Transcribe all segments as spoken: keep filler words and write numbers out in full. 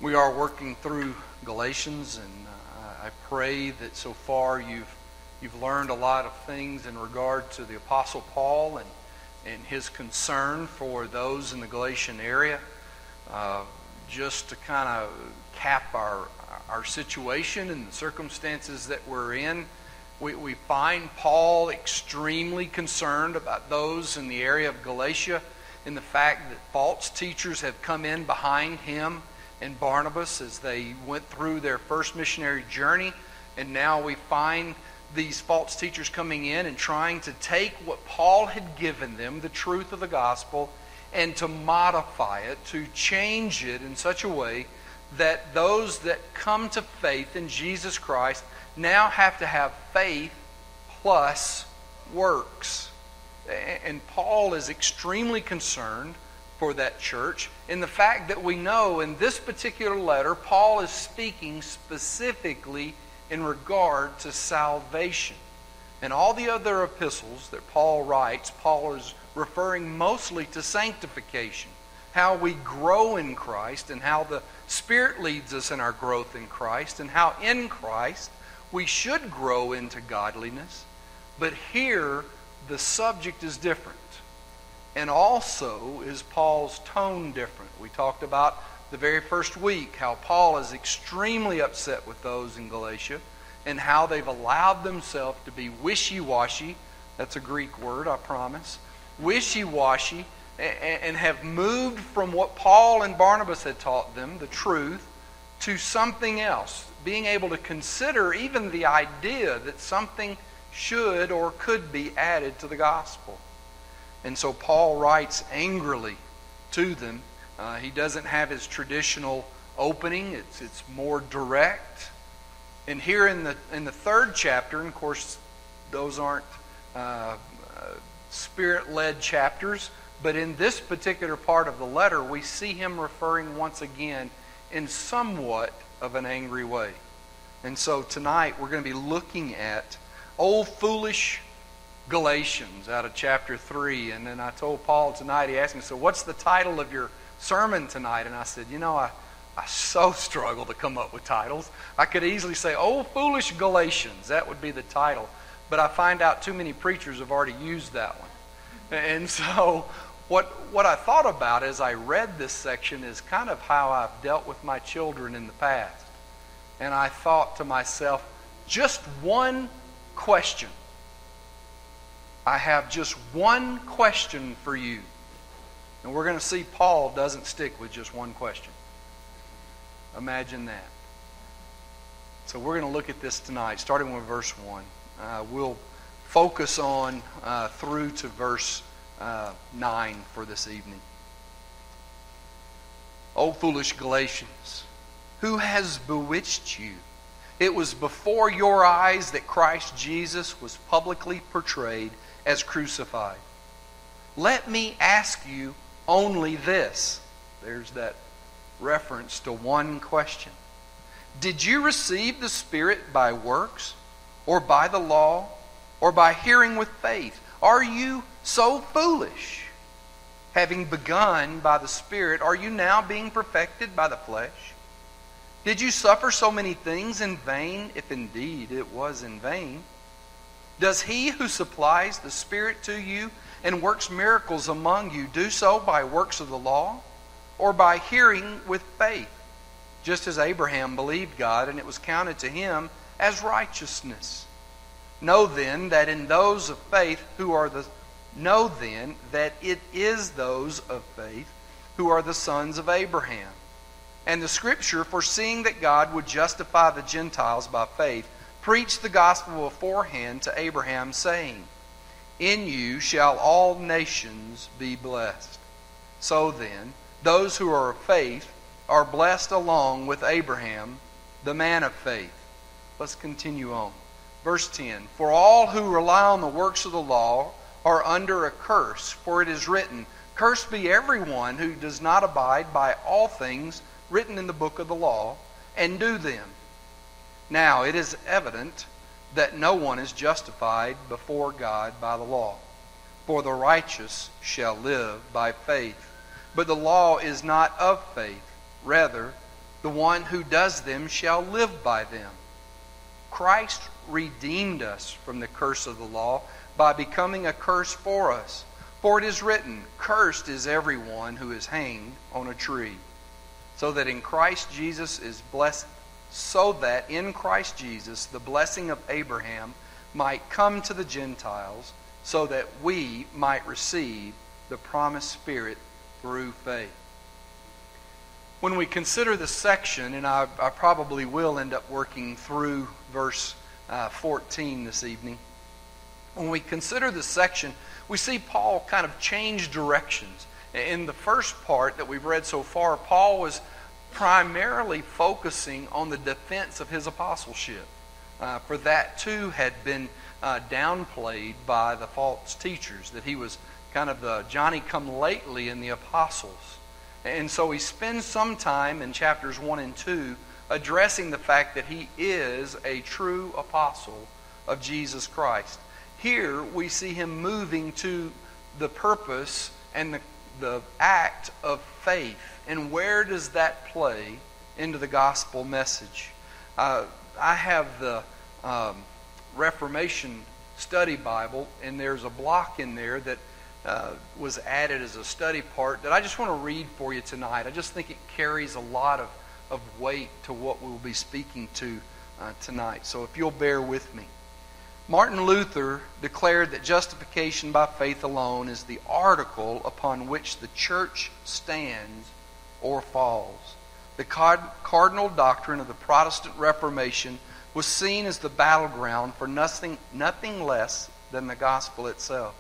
We are working through Galatians, and uh, I pray that so far you've you've learned a lot of things in regard to the Apostle Paul and, and his concern for those in the Galatian area. Uh, just to kind of cap our our situation and the circumstances that we're in, we, we find Paul extremely concerned about those in the area of Galatia, in the fact that false teachers have come in behind him and Barnabas as they went through their first missionary journey, and now we find these false teachers coming in and trying to take what Paul had given them, the truth of the gospel, and to modify it, to change it in such a way that those that come to faith in Jesus Christ now have to have faith plus works. And Paul is extremely concerned for that church in the fact that we know in this particular letter, Paul is speaking specifically in regard to salvation. In all the other epistles that Paul writes, Paul is referring mostly to sanctification, how we grow in Christ and how the Spirit leads us in our growth in Christ, and how in Christ we should grow into godliness. But here, the subject is different. And also is Paul's tone different. We talked about the very first week how Paul is extremely upset with those in Galatia and how they've allowed themselves to be wishy-washy. That's a Greek word, I promise. Wishy-washy, and have moved from what Paul and Barnabas had taught them, the truth, to something else. Being able to consider even the idea that something should or could be added to the gospel. And so Paul writes angrily to them. Uh, he doesn't have his traditional opening. It's it's more direct. And here in the in the third chapter, and of course those aren't uh, uh, Spirit-led chapters, but in this particular part of the letter, we see him referring once again in somewhat of an angry way. And so tonight we're going to be looking at old foolish Galatians out of chapter three. And then I told Paul tonight, he asked me, so what's the title of your sermon tonight? And I said, you know, I, I so struggle to come up with titles. I could easily say, old foolish Galatians. That would be the title. But I find out too many preachers have already used that one. And so what, what I thought about as I read this section is kind of how I've dealt with my children in the past. And I thought to myself, just one question. I have just one question for you. And we're going to see Paul doesn't stick with just one question. Imagine that. So we're going to look at this tonight, starting with verse one. Uh, we'll focus on uh, through to verse uh, nine for this evening. O foolish Galatians, who has bewitched you? It was before your eyes that Christ Jesus was publicly portrayed as crucified. Let me ask you only this. There's that reference to one question. Did you receive the Spirit by works, or by the law, or by hearing with faith? Are you so foolish? Having begun by the Spirit, are you now being perfected by the flesh? Did you suffer so many things in vain, if indeed it was in vain? Does he who supplies the Spirit to you and works miracles among you do so by works of the law, or by hearing with faith? Just as Abraham believed God, and it was counted to him as righteousness. Know then that in those of faith who are the know then that it is those of faith who are the sons of Abraham. And the Scripture, foreseeing that God would justify the Gentiles by faith, preached the gospel beforehand to Abraham, saying, in you shall all nations be blessed. So then, those who are of faith are blessed along with Abraham, the man of faith. Let's continue on. Verse ten, for all who rely on the works of the law are under a curse, for it is written, cursed be everyone who does not abide by all things written in the book of the law, and do them. Now it is evident that no one is justified before God by the law. For the righteous shall live by faith. But the law is not of faith. Rather, The one who does them shall live by them. Christ redeemed us from the curse of the law by becoming a curse for us. For it is written, cursed is everyone who is hanged on a tree. So that in Christ Jesus is blessed, so that in Christ Jesus the blessing of Abraham might come to the Gentiles, so that we might receive the promised Spirit through faith. When we consider this section, and I, I probably will end up working through verse uh, fourteen this evening, when we consider this section, we see Paul kind of change directions. In the first part that we've read so far, Paul was primarily focusing on the defense of his apostleship. Uh, for that too had been uh, downplayed by the false teachers, that he was kind of the Johnny-come-lately in the apostles. And so he spends some time in chapters one and two addressing the fact that he is a true apostle of Jesus Christ. Here we see him moving to the purpose and the, the act of faith. And where does that play into the gospel message? Uh, I have the um, Reformation Study Bible, and there's a block in there that uh, was added as a study part that I just want to read for you tonight. I just think it carries a lot of, of weight to what we'll be speaking to uh, tonight. So if you'll bear with me. Martin Luther declared that justification by faith alone is the article upon which the church stands or falls. The cardinal doctrine of the Protestant Reformation was seen as the battleground for nothing, nothing less than the gospel itself.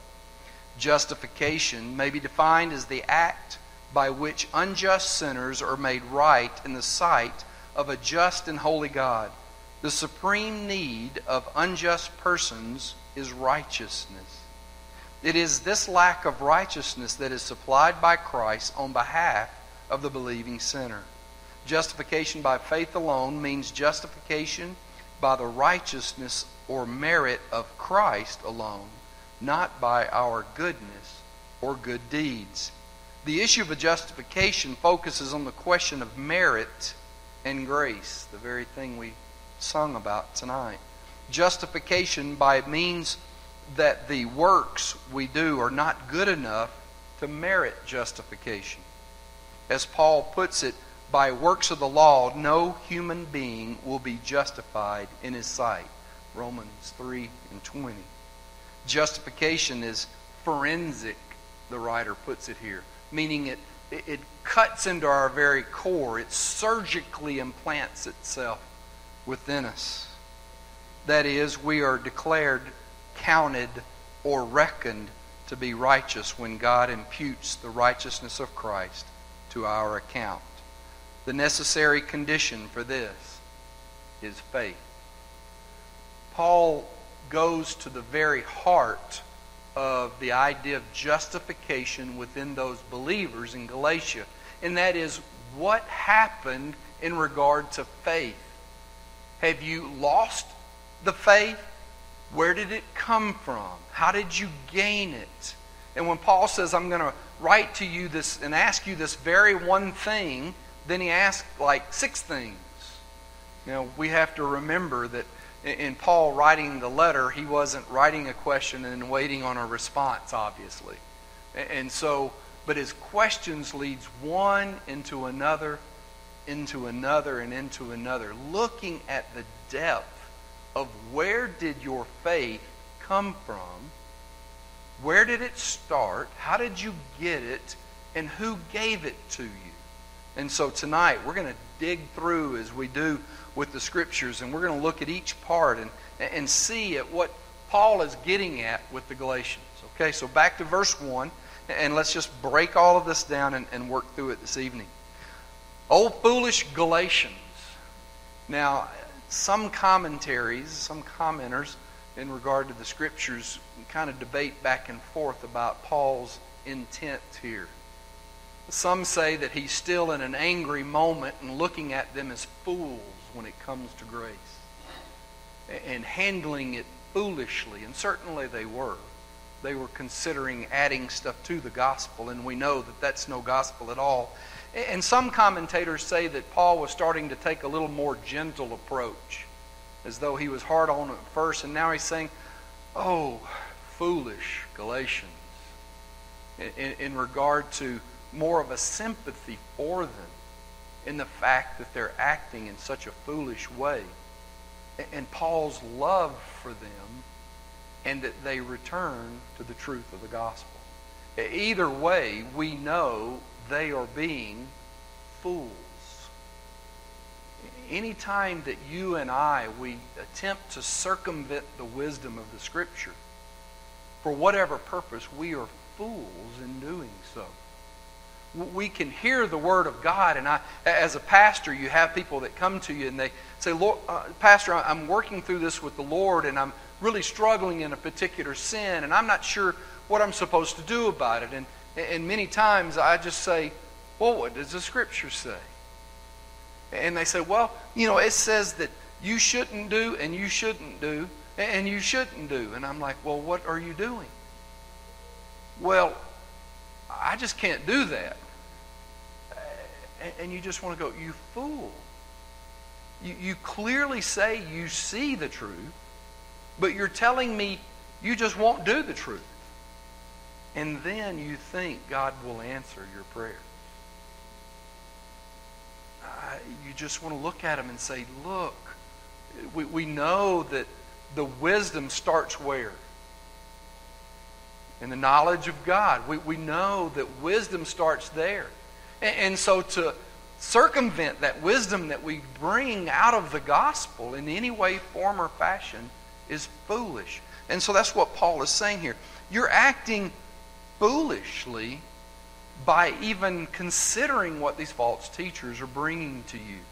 Justification may be defined as the act by which unjust sinners are made right in the sight of a just and holy God. The supreme need of unjust persons is righteousness. It is this lack of righteousness that is supplied by Christ on behalf of the believing sinner. Justification by faith alone means justification by the righteousness or merit of Christ alone, not by our goodness or good deeds. The issue of justification focuses on the question of merit and grace, the very thing we sung about tonight. Justification by means that the works we do are not good enough to merit justification. As Paul puts it, by works of the law, no human being will be justified in his sight. Romans three and twenty. Justification is forensic, the writer puts it here, meaning it, it, it cuts into our very core. It surgically implants itself within us. That is, we are declared, counted, or reckoned to be righteous when God imputes the righteousness of Christ to our account. The necessary condition for this is faith. Paul goes to the very heart of the idea of justification within those believers in Galatia, and that is what happened in regard to faith. Have you lost the faith? Where did it come from? How did you gain it? And when Paul says, I'm going to write to you this and ask you this very one thing, then he asks like six things. You know, we have to remember that in Paul writing the letter, he wasn't writing a question and waiting on a response, obviously. And so, but his questions leads one into another, into another, and into another, looking at the depth of where did your faith come from? Where did it start? How did you get it? And who gave it to you? And so tonight we're going to dig through as we do with the Scriptures, and we're going to look at each part and, and see at what Paul is getting at with the Galatians. Okay, so back to verse one, and let's just break all of this down and, and work through it this evening. O foolish Galatians. Now, some commentaries, some commenters in regard to the Scriptures kind of debate back and forth about Paul's intent here. Some say that he's still in an angry moment and looking at them as fools when it comes to grace and handling it foolishly, and certainly they were. They were considering adding stuff to the gospel, and we know that that's no gospel at all. And some commentators say that Paul was starting to take a little more gentle approach, as though he was hard on it at first, and now he's saying, oh, foolish Galatians, in, in regard to more of a sympathy for them in the fact that they're acting in such a foolish way, and Paul's love for them, and that they return to the truth of the gospel. Either way, we know they are being fools. Anytime that you and I, we attempt to circumvent the wisdom of the Scripture, for whatever purpose, we are fools in doing so. We can hear the Word of God, and I, as a pastor, you have people that come to you and they say, Lord, uh, Pastor, I'm working through this with the Lord, and I'm really struggling in a particular sin, and I'm not sure what I'm supposed to do about it. And, and many times I just say, well, what does the Scripture say? And they say, well, you know, it says that you shouldn't do, and you shouldn't do, and you shouldn't do. And I'm like, well, what are you doing? Well, I just can't do that. And you just want to go, you fool. You, you clearly say you see the truth, but you're telling me you just won't do the truth. And then you think God will answer your prayers. Uh, you just want to look at him and say, look, we, we know that the wisdom starts where? In the knowledge of God. We, we know that wisdom starts there. And, and so to circumvent that wisdom that we bring out of the gospel in any way, form, or fashion is foolish. And so that's what Paul is saying here. You're acting foolishly by even considering what these false teachers are bringing to you.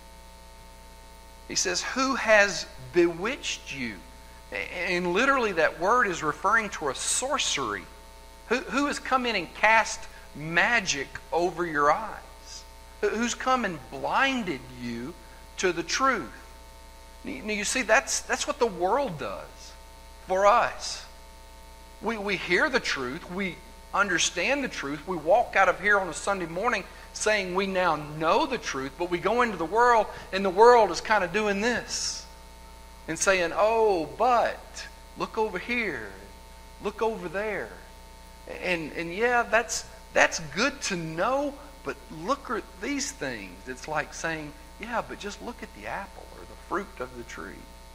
He says, who has bewitched you? And literally that word is referring to a sorcery. Who, who has come in and cast magic over your eyes? Who's come and blinded you to the truth? You see, that's, that's what the world does for us. We, we hear the truth. We understand the truth. We walk out of here on a Sunday morning saying we now know the truth, but we go into the world and the world is kind of doing this and saying, oh, but look over here, look over there. And and yeah, that's that's good to know, but look at these things. It's like saying, yeah, but just look at the apple or the fruit of the tree.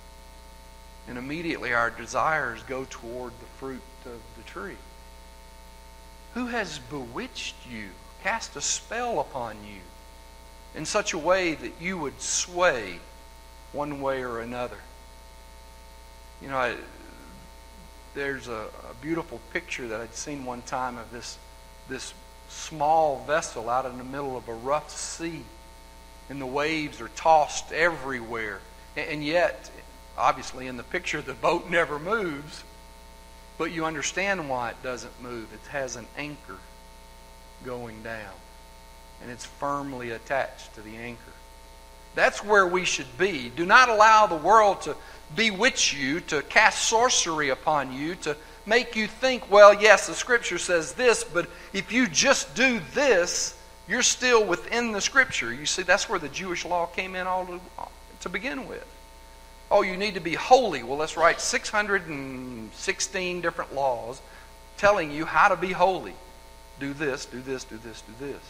And immediately our desires go toward the fruit of the tree. Who has bewitched you, cast a spell upon you in such a way that you would sway one way or another? You know, I, there's a, a beautiful picture that I'd seen one time of this, this small vessel out in the middle of a rough sea, and the waves are tossed everywhere. And, and yet, obviously in the picture, the boat never moves. But you understand why it doesn't move. It has an anchor going down. And it's firmly attached to the anchor. That's where we should be. Do not allow the world to bewitch you, to cast sorcery upon you, to make you think, well, yes, the Scripture says this, but if you just do this, you're still within the Scripture. You see, that's where the Jewish law came in all to, to begin with. Oh, you need to be holy. Well, let's write six hundred sixteen different laws telling you how to be holy. Do this, do this, do this, do this.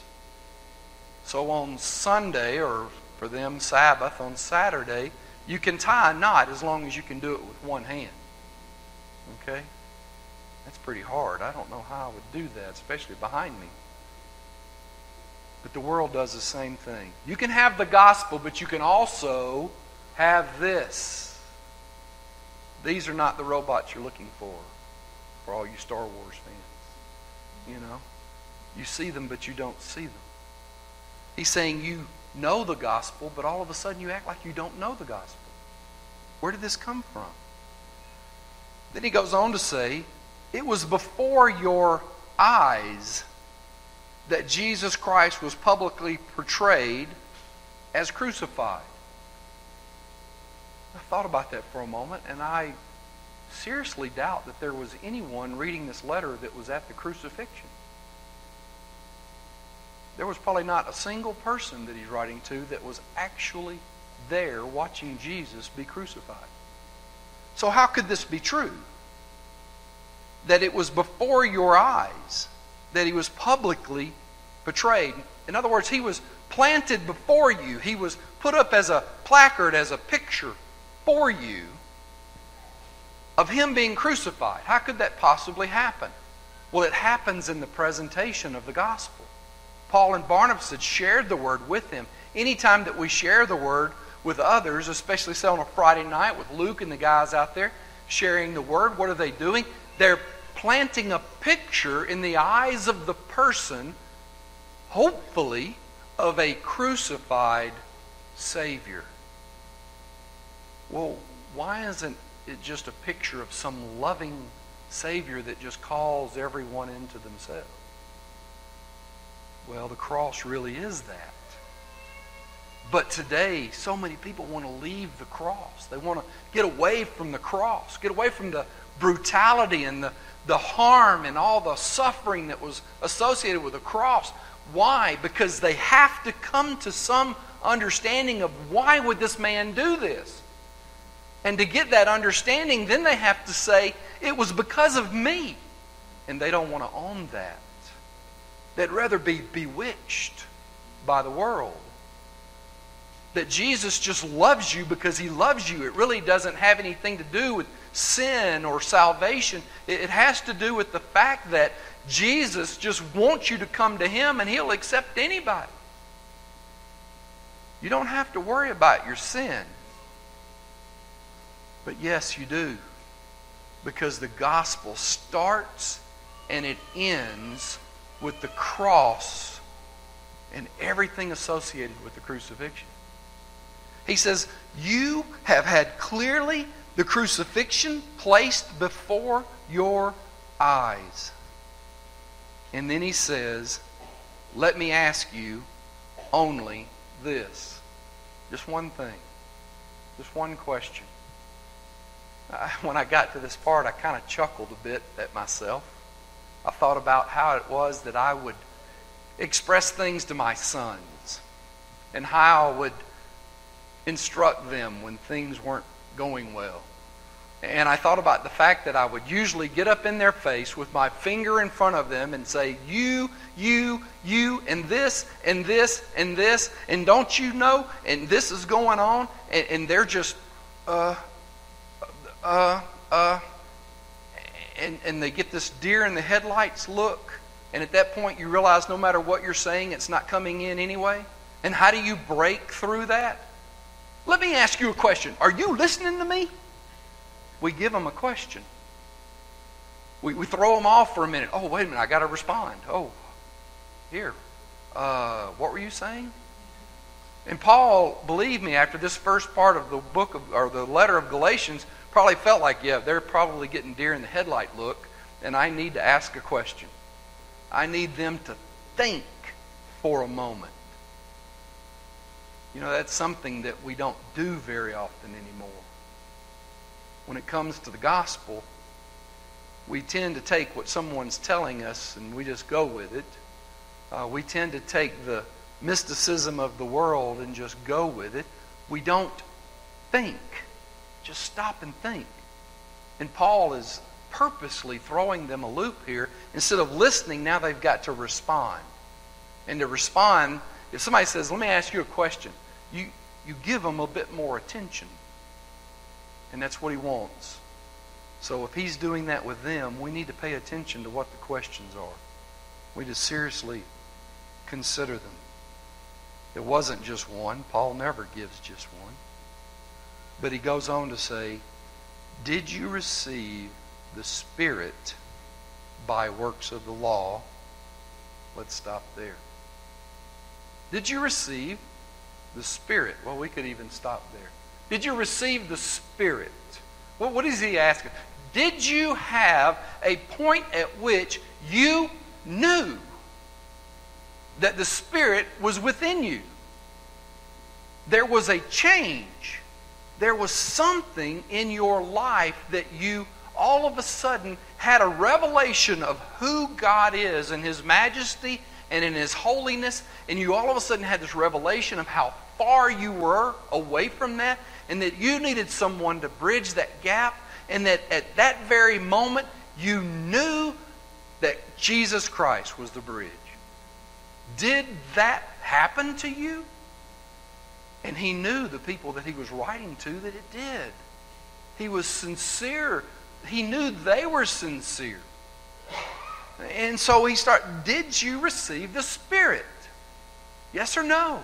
So on Sunday, or for them Sabbath, on Saturday, you can tie a knot as long as you can do it with one hand. Okay? That's pretty hard. I don't know how I would do that, especially behind me. But the world does the same thing. You can have the gospel, but you can also have this. These are not the robots you're looking for, for all you Star Wars fans. You know? You see them, but you don't see them. He's saying you know the gospel, but all of a sudden you act like you don't know the gospel. Where did this come from? Then he goes on to say, it was before your eyes that Jesus Christ was publicly portrayed as crucified. I thought about that for a moment, and I seriously doubt that there was anyone reading this letter that was at the crucifixion. there was probably not a single person that he's writing to that was actually there watching Jesus be crucified. So how could this be true? That it was before your eyes that he was publicly betrayed. In other words, he was planted before you. He was put up as a placard, as a picture for you of him being crucified. How could that possibly happen? Well, it happens in the presentation of the gospel. Paul and Barnabas had shared the word with him. Anytime that we share the word with others, especially say on a Friday night with Luke and the guys out there sharing the word, what are they doing? They're planting a picture in the eyes of the person, hopefully, of a crucified Savior. Well, why isn't it just a picture of some loving Savior that just calls everyone into themselves? Well, the cross really is that. But today, so many people want to leave the cross. They want to get away from the cross, get away from the brutality and the, the harm and all the suffering that was associated with the cross. Why? Because they have to come to some understanding of why would this man do this? And to get that understanding, then they have to say, it was because of me. And they don't want to own that. They'd rather be bewitched by the world. That Jesus just loves you because he loves you. It really doesn't have anything to do with sin or salvation. It has to do with the fact that Jesus just wants you to come to him and he'll accept anybody. You don't have to worry about your sin. But yes, you do. Because the gospel starts and it ends with the cross and everything associated with the crucifixion. He says, you have had clearly the crucifixion placed before your eyes. And then he says, let me ask you only this. Just one thing. Just one question. I, when I got to this part, I kind of chuckled a bit at myself. I thought about how it was that I would express things to my sons and how I would instruct them when things weren't going well. And I thought about the fact that I would usually get up in their face with my finger in front of them and say, you, you, you, and this, and this, and this, and don't you know, and this is going on, and, and they're just, uh, uh, uh, and, and they get this deer in the headlights look, and at that point you realize no matter what you're saying, it's not coming in anyway. And how do you break through that? Let me ask you a question. Are you listening to me? We give them a question. We, we throw them off for a minute. Oh, wait a minute, I got to respond. Oh, here. Uh, what were you saying? And Paul, believe me, after this first part of the book of, or the letter of Galatians, probably felt like, yeah, they're probably getting deer in the headlight look, and I need to ask a question. I need them to think for a moment. You know, that's something that we don't do very often anymore. When it comes to the gospel, we tend to take what someone's telling us and we just go with it. Uh, we tend to take the mysticism of the world and just go with it. We don't think. Just stop and think. And Paul is purposely throwing them a loop here. Instead of listening, now they've got to respond. And to respond, if somebody says, let me ask you a question, you, you give them a bit more attention. And that's what he wants. So if he's doing that with them, we need to pay attention to what the questions are. We need to seriously consider them. It wasn't just one. Paul never gives just one. But he goes on to say, did you receive the Spirit by works of the law? Let's stop there. Did you receive the Spirit? Well, we could even stop there. Did you receive the Spirit? Well, what is he asking? Did you have a point at which you knew that the Spirit was within you? There was a change. There was something in your life that you all of a sudden had a revelation of who God is and His majesty and in His holiness, and you all of a sudden had this revelation of how far you were away from that, and that you needed someone to bridge that gap, and that at that very moment you knew that Jesus Christ was the bridge. Did that happen to you? And he knew the people that he was writing to that it did. He was sincere. He knew they were sincere. And so he started, did you receive the Spirit? Yes or no?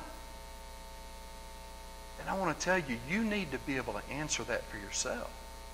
And I want to tell you, you need to be able to answer that for yourself.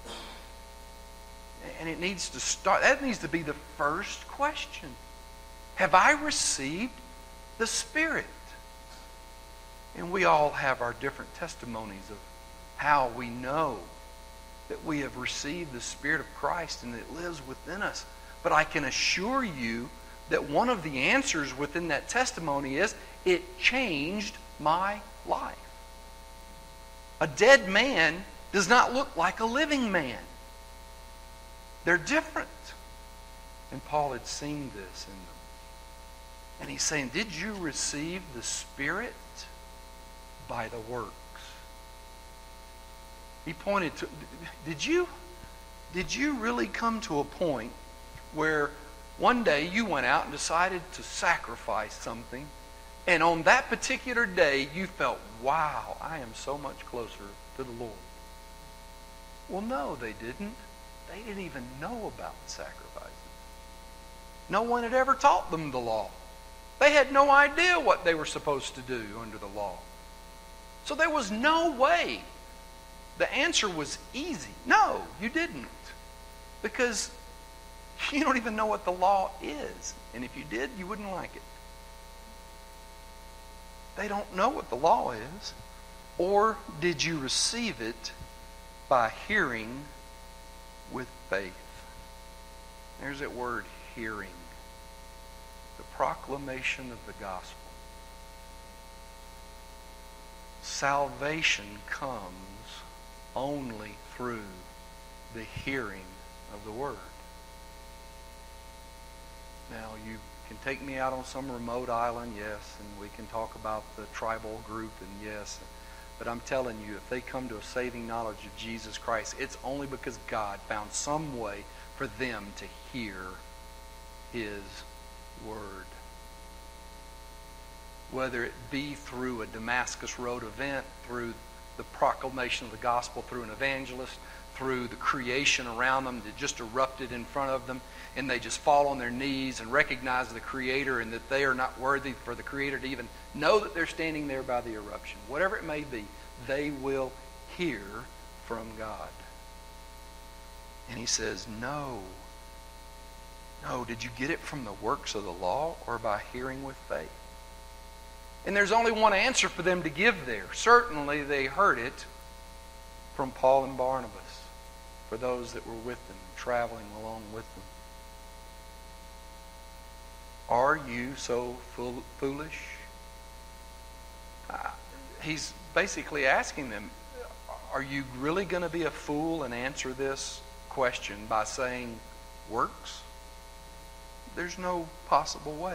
And it needs to start, that needs to be the first question. Have I received the Spirit? And we all have our different testimonies of how we know that we have received the Spirit of Christ and it lives within us. But I can assure you that one of the answers within that testimony is, it changed my life. A dead man does not look like a living man. They're different. And Paul had seen this in them. And he's saying, did you receive the Spirit by the works? He pointed to, did you, did you really come to a point where one day you went out and decided to sacrifice something, and on that particular day you felt, wow, I am so much closer to the Lord? Well, no, they didn't. They didn't even know about sacrifices. No one had ever taught them the law. They had no idea what they were supposed to do under the law. So there was no way. The answer was easy. No, you didn't. Because you don't even know what the law is. And if you did, you wouldn't like it. They don't know what the law is. Or did you receive it by hearing with faith? There's that word, hearing. The proclamation of the gospel. Salvation comes only through the hearing of the word. Now, you can take me out on some remote island, yes, and we can talk about the tribal group, and yes, but I'm telling you, if they come to a saving knowledge of Jesus Christ, it's only because God found some way for them to hear His word. Whether it be through a Damascus Road event, through the proclamation of the gospel, through an evangelist, through the creation around them that just erupted in front of them, and they just fall on their knees and recognize the Creator and that they are not worthy for the Creator to even know that they're standing there by the eruption. Whatever it may be, they will hear from God. And he says, no. No, did you get it from the works of the law or by hearing with faith? And there's only one answer for them to give there. Certainly they heard it from Paul and Barnabas, for those that were with them, traveling along with them. Are you so fool- foolish? Uh, he's basically asking them, are you really going to be a fool and answer this question by saying works? There's no possible way.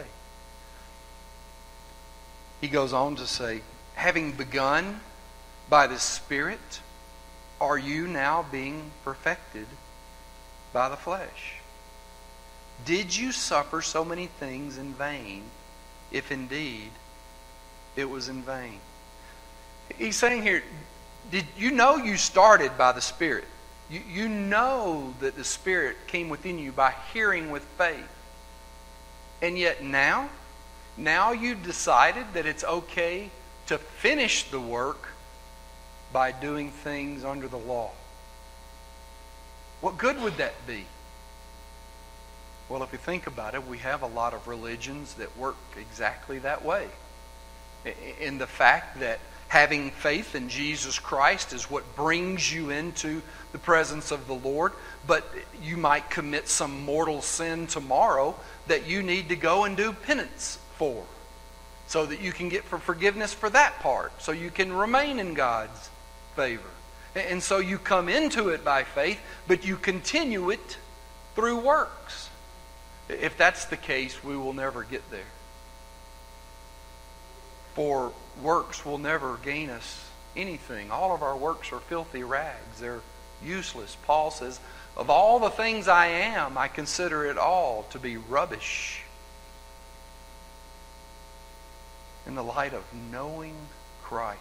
He goes on to say, having begun by the Spirit, are you now being perfected by the flesh? Did you suffer so many things in vain, if indeed it was in vain? He's saying here, did you know you started by the Spirit? You, you know that the Spirit came within you by hearing with faith. And yet now, now you've decided that it's okay to finish the work by doing things under the law. What good would that be? Well, if you think about it, we have a lot of religions that work exactly that way. In the fact that having faith in Jesus Christ is what brings you into the presence of the Lord, but you might commit some mortal sin tomorrow that you need to go and do penance for, so that you can get for forgiveness for that part, so you can remain in God's favor. And so you come into it by faith, but you continue it through works. If that's the case, we will never get there. For works will never gain us anything. All of our works are filthy rags. They're useless. Paul says, of all the things I am, I consider it all to be rubbish in the light of knowing Christ.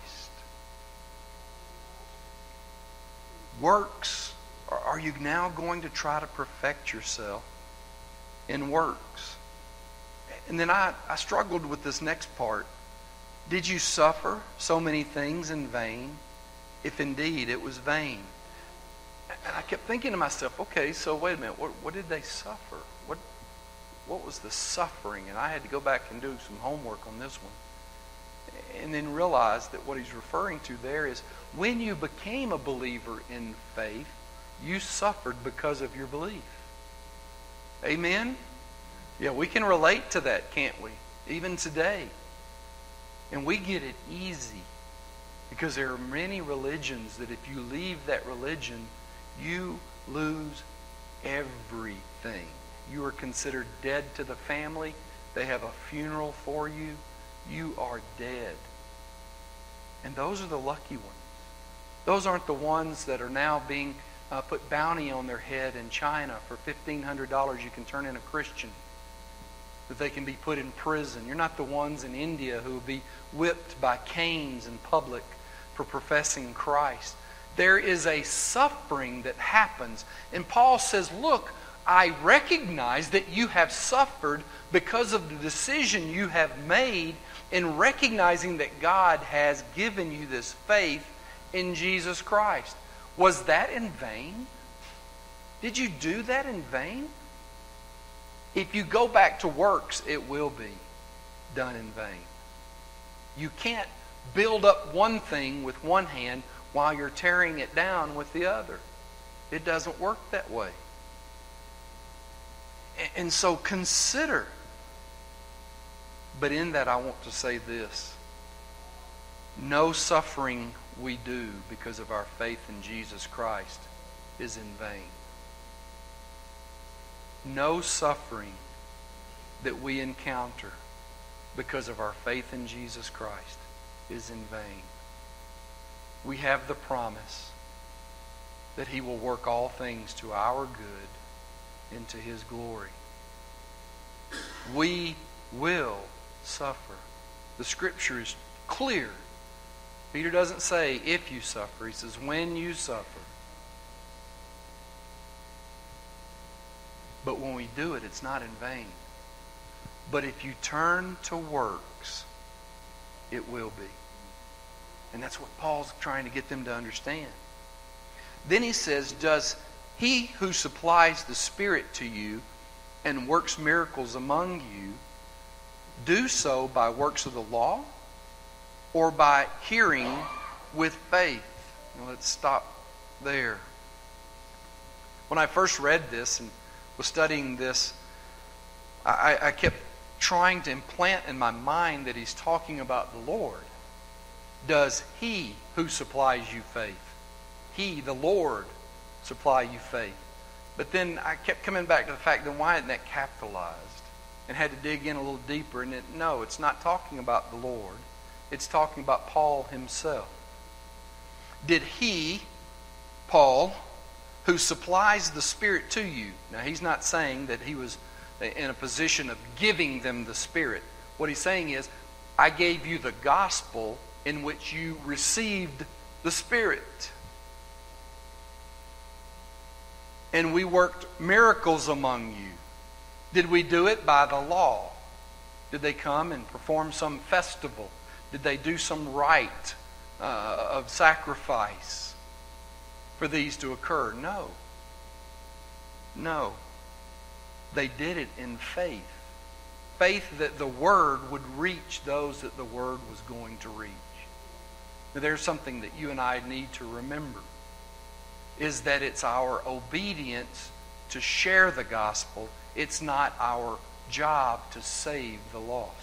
Works, are you now going to try to perfect yourself in works? And then I, I struggled with this next part. Did you suffer so many things in vain, if indeed it was vain? And I kept thinking to myself, okay, so wait a minute, what, what did they suffer? What, what was the suffering? And I had to go back and do some homework on this one. And then realize that what he's referring to there is when you became a believer in faith, you suffered because of your belief. Amen? Yeah, we can relate to that, can't we? Even today. And we get it easy because there are many religions that if you leave that religion, you lose everything. You are considered dead to the family. They have a funeral for you. You are dead. And those are the lucky ones. Those aren't the ones that are now being uh, put bounty on their head in China for fifteen hundred dollars you can turn in a Christian. That they can be put in prison. You're not the ones in India who will be whipped by canes in public for professing Christ. There is a suffering that happens. And Paul says, look, I recognize that you have suffered because of the decision you have made in recognizing that God has given you this faith in Jesus Christ. Was that in vain? Did you do that in vain? If you go back to works, it will be done in vain. You can't build up one thing with one hand while you're tearing it down with the other. It doesn't work that way. And so consider. But in that I want to say this. No suffering we do because of our faith in Jesus Christ is in vain. No suffering that we encounter because of our faith in Jesus Christ is in vain. We have the promise that He will work all things to our good and to His glory. We will suffer. The Scripture is clear. Peter doesn't say if you suffer. He says when you suffer. But when we do it, it's not in vain. But if you turn to works, it will be. And that's what Paul's trying to get them to understand. Then he says, does He who supplies the Spirit to you and works miracles among you do so by works of the law or by hearing with faith? Now let's stop there. When I first read this and was studying this, I, I kept trying to implant in my mind that he's talking about the Lord. Does He who supplies you faith, He, the Lord, supply you faith? But then I kept coming back to the fact, then why isn't that capitalized? And had to dig in a little deeper. And it, no, it's not talking about the Lord. It's talking about Paul himself. Did He, Paul, who supplies the Spirit to you. Now, he's not saying that he was in a position of giving them the Spirit. What he's saying is, I gave you the gospel in which you received the Spirit. And we worked miracles among you. Did we do it by the law? Did they come and perform some festival? Did they do some rite uh, of sacrifice for these to occur? No. No. They did it in faith. Faith that the Word would reach those that the Word was going to reach. Now, there's something that you and I need to remember, is that it's our obedience to share the gospel. It's not our job to save the lost.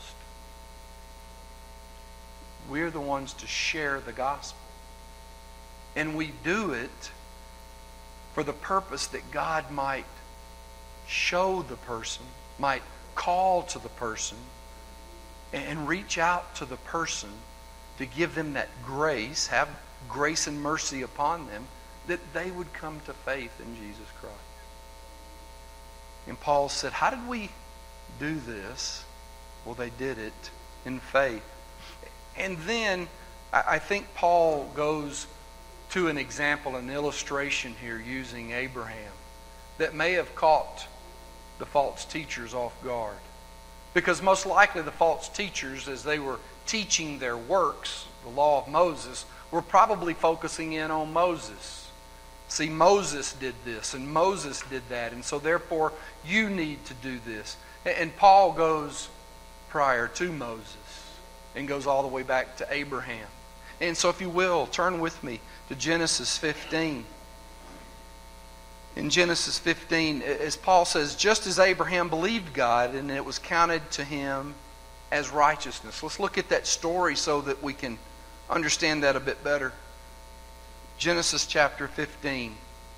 We're the ones to share the gospel. And we do it for the purpose that God might show the person, might call to the person and reach out to the person to give them that grace, have grace and mercy upon them, that they would come to faith in Jesus Christ. And Paul said, how did we do this? Well, they did it in faith. And then I think Paul goes to an example, an illustration here using Abraham that may have caught the false teachers off guard. Because most likely the false teachers, as they were teaching their works, the law of Moses, were probably focusing in on Moses. See, Moses did this and Moses did that, and so therefore you need to do this. And Paul goes prior to Moses and goes all the way back to Abraham. And so if you will, turn with me to Genesis fifteen. In Genesis fifteen, as Paul says, just as Abraham believed God and it was counted to him as righteousness. Let's look at that story so that we can understand that a bit better. Genesis chapter fifteen.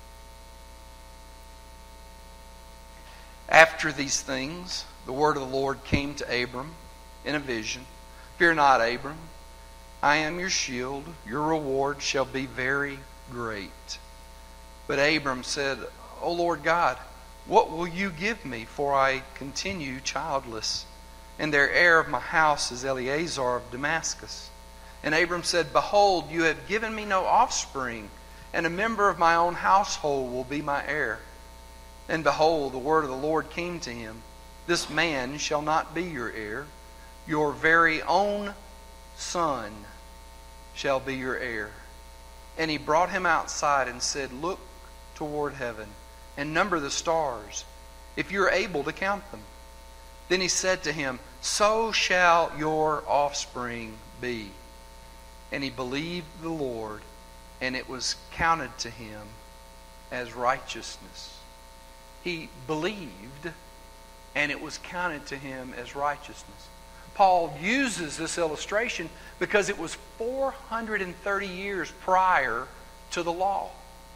After these things, the word of the Lord came to Abram in a vision. Fear not, Abram. I am your shield. Your reward shall be very great. But Abram said, O Lord God, what will you give me, for I continue childless? And their heir of my house is Eleazar of Damascus. And Abram said, Behold, you have given me no offspring, and a member of my own household will be my heir. And behold, the word of the Lord came to him, This man shall not be your heir. Your very own son shall be your heir. And he brought him outside and said, Look toward heaven and number the stars, if you are able to count them. Then he said to him, So shall your offspring be. And he believed the Lord, and it was counted to him as righteousness. He believed, and it was counted to him as righteousness. Paul uses this illustration because it was four hundred thirty years prior to the law.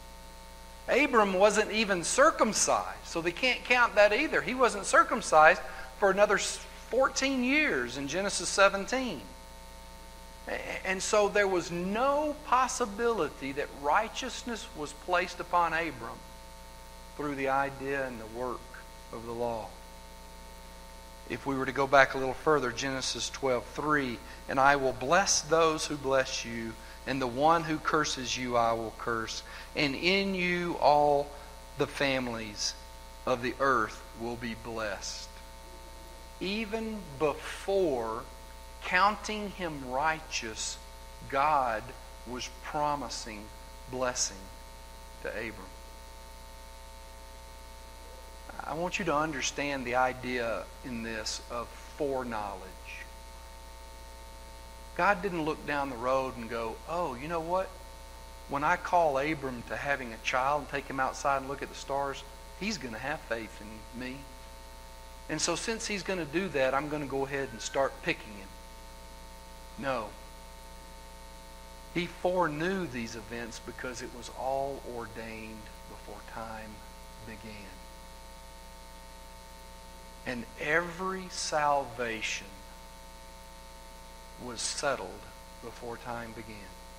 Abram wasn't even circumcised, so they can't count that either. He wasn't circumcised for another fourteen years in Genesis seventeen. And so there was no possibility that righteousness was placed upon Abram through the idea and the work of the law. If we were to go back a little further, Genesis twelve three, and I will bless those who bless you, and the one who curses you I will curse, and in you all the families of the earth will be blessed. Even before counting him righteous, God was promising blessing to Abram. I want you to understand the idea in this of foreknowledge. God didn't look down the road and go, oh, you know what? When I call Abram to having a child and take him outside and look at the stars, he's going to have faith in me. And so since he's going to do that, I'm going to go ahead and start picking him. No. He foreknew these events because it was all ordained before time began. And every salvation was settled before time began.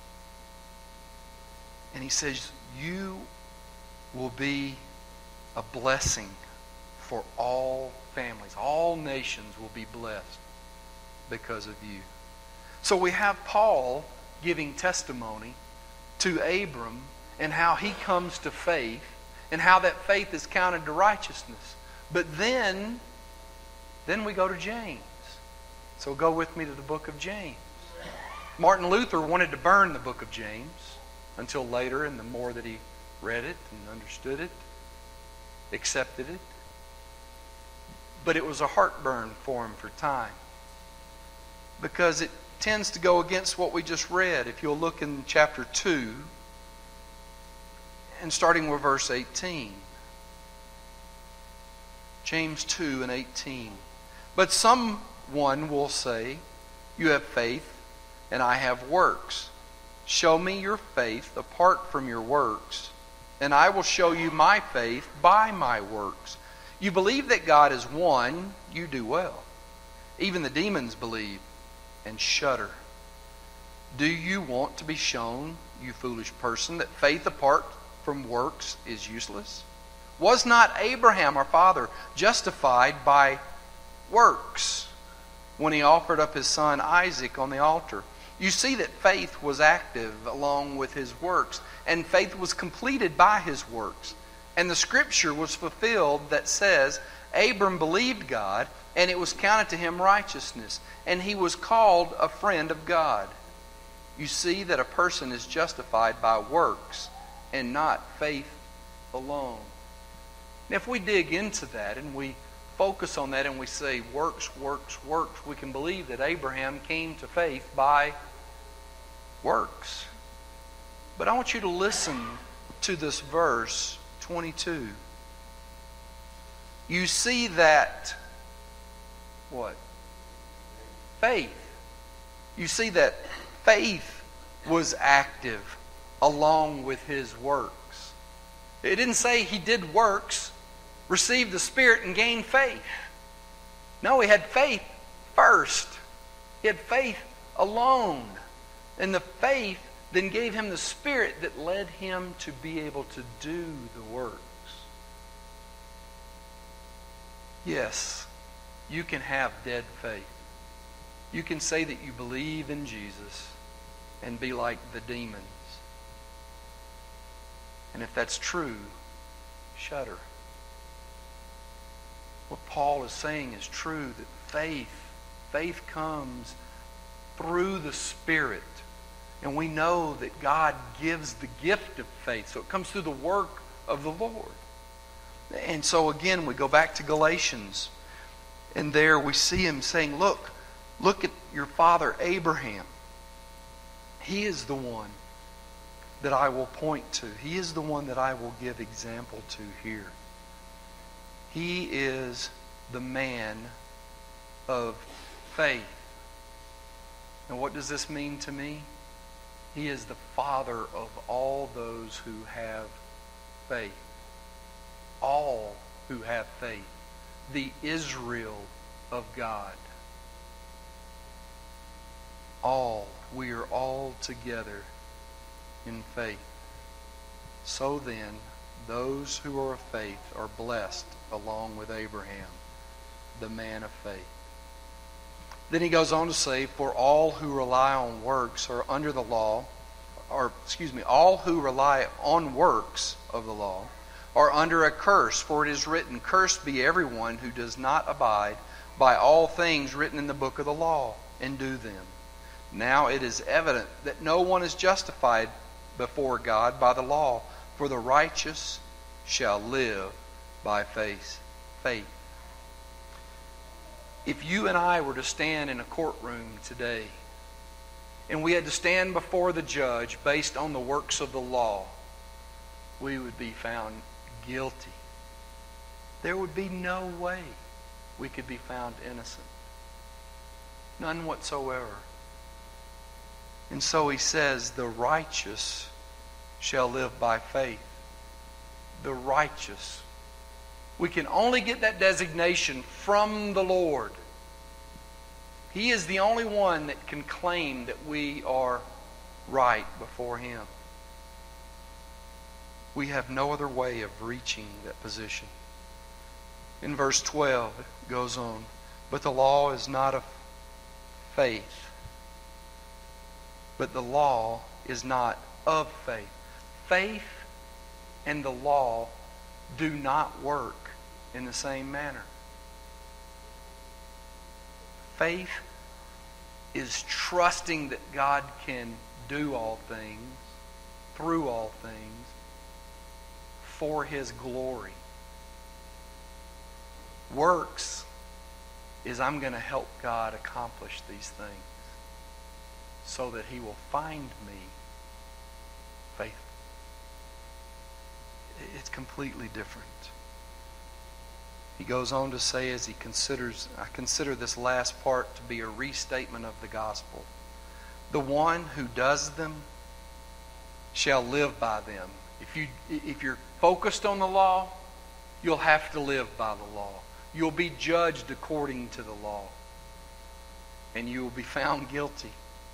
And he says, you will be a blessing for all families. All nations will be blessed because of you. So we have Paul giving testimony to Abram and how he comes to faith and how that faith is counted to righteousness. But then, then we go to James. So go with me to the book of James. Martin Luther wanted to burn the book of James until later, and the more that he read it and understood it, accepted it. But it was a heartburn for him for time, because it tends to go against what we just read. If you'll look in chapter two, and starting with verse eighteen. James two and eighteen. But someone will say, you have faith, and I have works. Show me your faith apart from your works, and I will show you my faith by my works. You believe that God is one, you do well. Even the demons believe and shudder. Do you want to be shown, you foolish person, that faith apart from works is useless? Was not Abraham, our father, justified by works when he offered up his son Isaac on the altar? You see that faith was active along with his works, and faith was completed by his works. And the scripture was fulfilled that says, Abram believed God, and it was counted to him righteousness, and he was called a friend of God. You see that a person is justified by works and not faith alone. Now, if we dig into that and we focus on that and we say works, works, works, we can believe that Abraham came to faith by works. But I want you to listen to this verse twenty-two. You see that what? Faith. You see that faith was active along with his works. It didn't say he did works, received the Spirit, and gained faith. No, he had faith first. He had faith alone. And the faith then gave him the Spirit that led him to be able to do the works. Yes, you can have dead faith. You can say that you believe in Jesus and be like the demons. And if that's true, shudder. What Paul is saying is true, that faith, faith comes through the Spirit. And we know that God gives the gift of faith. So it comes through the work of the Lord. And so again, we go back to Galatians. And there we see him saying, look, look at your father Abraham. He is the one that I will point to. He is the one that I will give example to here. He is the man of faith. And what does this mean to me? He is the father of all those who have faith. All who have faith. The Israel of God. All. We are all together in faith. So then, those who are of faith are blessed along with Abraham, the man of faith. Then he goes on to say, for all who rely on works are under the law, or excuse me, all who rely on works of the law are under a curse, for it is written, cursed be everyone who does not abide by all things written in the book of the law and do them. Now it is evident that no one is justified before God by the law, for the righteous shall live by faith. Faith. If you and I were to stand in a courtroom today, and we had to stand before the judge based on the works of the law, we would be found guilty. There would be no way we could be found innocent. None whatsoever. And so he says, the righteous shall live by faith. The righteous. We can only get that designation from the Lord. He is the only one that can claim that we are right before Him. We have no other way of reaching that position. In verse twelve, it goes on, but the law is not of faith. But the law is not of faith. Faith and the law do not work in the same manner. Faith is trusting that God can do all things, through all things, for His glory. Works is I'm going to help God accomplish these things so that He will find me faithful. It's completely different. He goes on to say, as he considers, I consider this last part to be a restatement of the gospel. The one who does them shall live by them. If you, if you're focused on the law, you'll have to live by the law. You'll be judged according to the law. and you will be found guilty.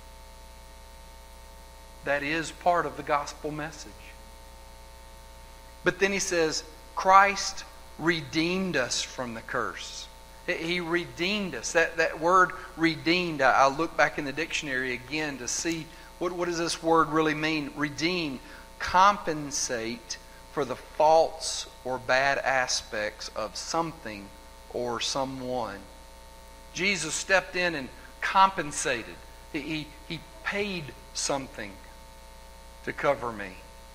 That is part of the gospel message. But then he says, Christ redeemed us from the curse. He redeemed us. That, that word redeemed, I, I look back in the dictionary again to see what, what does this word really mean. Redeem, compensate for the faults or bad aspects of something or someone. Jesus stepped in and compensated. He, he, he paid something to cover me.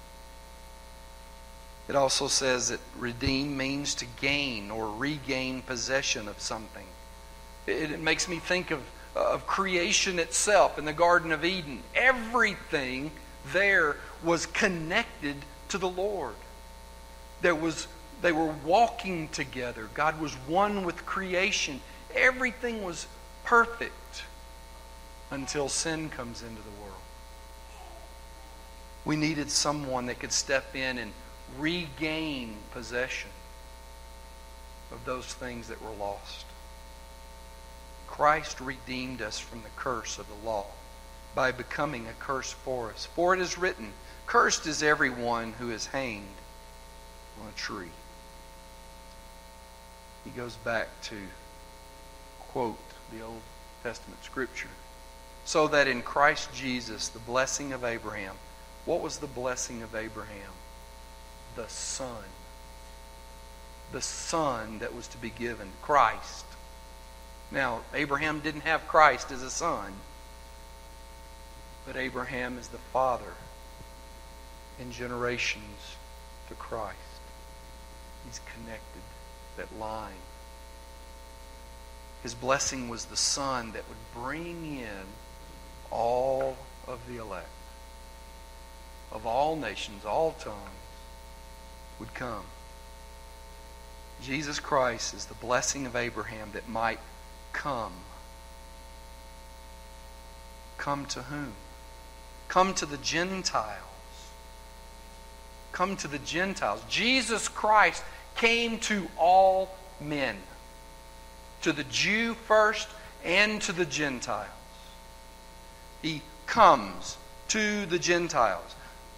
It also says that redeem means to gain or regain possession of something. It, it makes me think of, of creation itself in the Garden of Eden. Everything there was connected to the Lord. There was, they were walking together. God was one with creation. Everything was perfect until sin comes into the world. We needed someone that could step in and regain possession of those things that were lost. Christ redeemed us from the curse of the law by becoming a curse for us. For it is written, cursed is everyone who is hanged on a tree. He goes back to quote the Old Testament scripture. So that in Christ Jesus, the blessing of Abraham. What was the blessing of Abraham? The Son. The Son that was to be given. Christ. Now, Abraham didn't have Christ as a son. But Abraham is the father in generations to Christ. He's connected. That line. His blessing was the Son that would bring in all of the elect. Of all nations, all tongues would come. Jesus Christ is the blessing of Abraham that might come. Come to whom? Come to the Gentiles. Come to the Gentiles. Jesus Christ came to all men. To the Jew first and to the Gentiles. He comes to the Gentiles.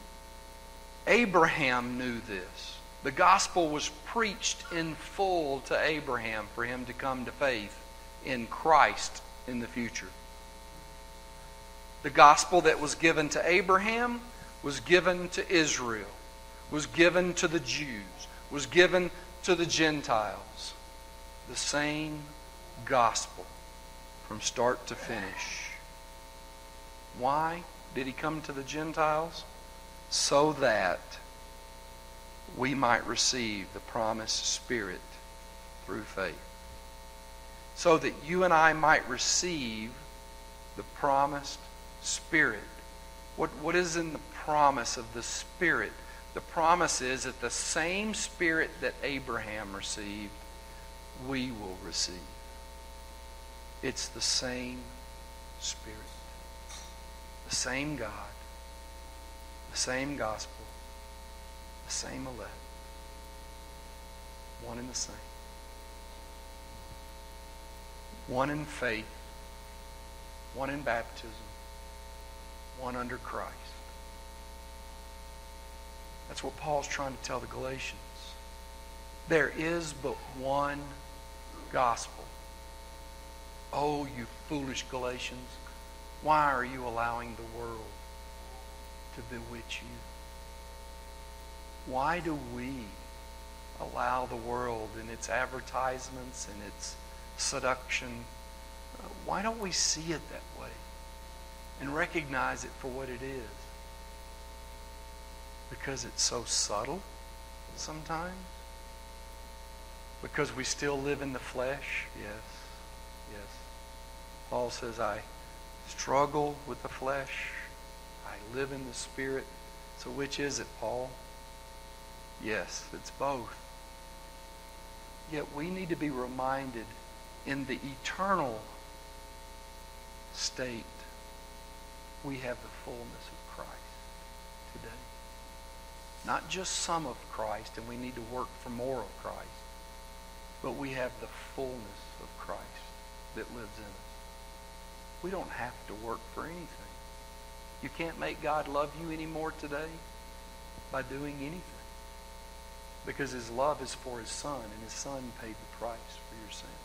Abraham knew this. The gospel was preached in full to Abraham for him to come to faith in Christ in the future. The gospel that was given to Abraham was given to Israel, was given to the Jews, was given to the Gentiles. The same gospel from start to finish. Why did he come to the Gentiles? So that we might receive the promised Spirit through faith. So that you and I might receive the promised Spirit. What, what is in the promise of the Spirit? The promise is that the same Spirit that Abraham received, we will receive. It's the same Spirit. The same God. The same gospel. The same elect. One and the same. One in faith. One in baptism. One under Christ. That's what Paul's trying to tell the Galatians. There is but one gospel. Oh, you foolish Galatians, why are you allowing the world to bewitch you? Why do we allow the world in its advertisements and its seduction? Why don't we see it that way and recognize it for what it is? Because it's so subtle sometimes? Because we still live in the flesh? Yes. Yes. Paul says, I struggle with the flesh. I live in the Spirit. So which is it, Paul? Yes, it's both. Yet we need to be reminded in the eternal state, we have the fullness of Christ today. Not just some of Christ, and we need to work for more of Christ, but we have the fullness of Christ that lives in us. We don't have to work for anything. You can't make God love you anymore today by doing anything. Because his love is for his Son, and his Son paid the price for your sin.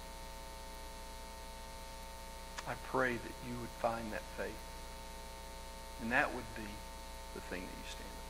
I pray that you would find that faith. And that would be the thing that you stand on.